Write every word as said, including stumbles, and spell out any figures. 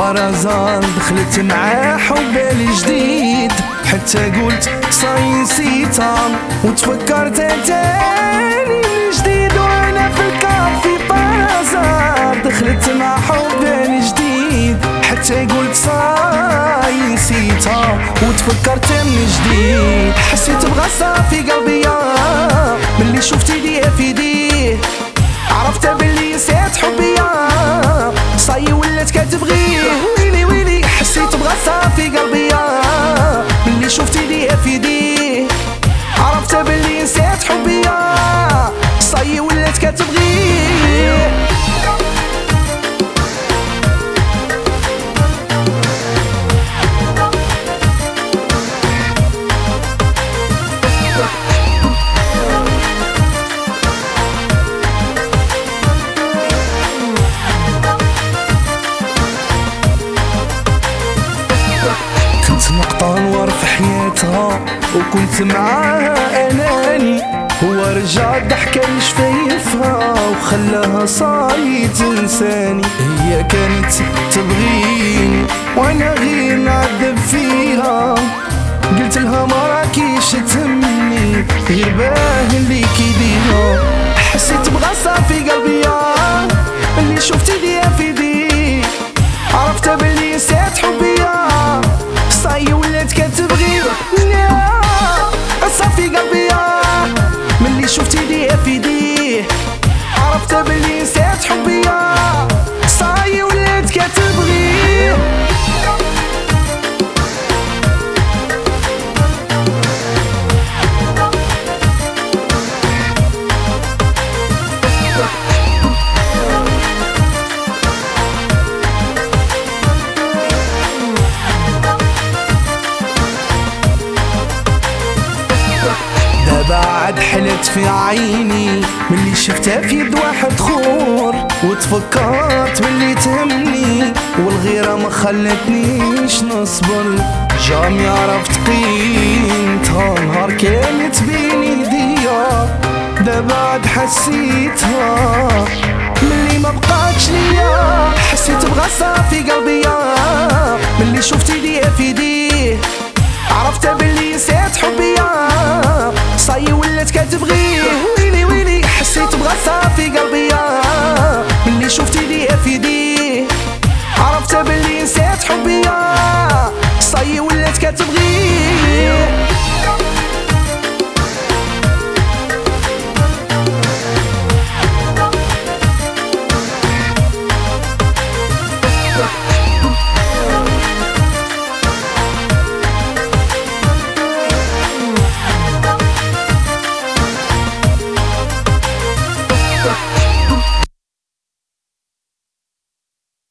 بارازار دخلت معاه حبالي جديد، حتى قلت صاي نسيتها وتفكرت تاني من جديد. وانا في الكافي بارازار دخلت مع حبالي جديد، حتى قلت صاي نسيتها وتفكرت من جديد. حسيت بغصة في قلبي ملي شفت ايديها في ايديه، عرفت باللي نسيت حبي صاي ولات كتبغيه. ويلي ويلي حسيت بغصة في قلبي ملي شفت ايديها في ايديه، عرفت باللي نسيت حبي صاي ولات كتبغيه. نقطة نور في حياتها وكنت معاها اناني، هو رجع ضحكة لشفايفها وخلاها صاي تنساني. هي كانت تبغيني وانا غير نعذب فيها، قلت لها ما راكيش تهمني غير باه اللي كيديها. حسيت بغصة في قلبي اللي شفت ايديها في ايدي، عرفت باللي نسيت حبي صاي ولات كتبغي. قصة في قلبي ملي شفت ايديها في ايديه، عرفت باللي نسيت حبي صاي ولات كتبغي. بعد حلت في عيني ملي شفتها في يد واحد خور، وتفكرت باللي تهمني والغيرة ما خلتنيش نصبر. جامي عرفت قيمتها نهار كانت بين ايديا، دا بعد حسيتها ملي ما بقاتش ليا. حسيت بغصة في قلبي ملي شفت ايديها في ايديه،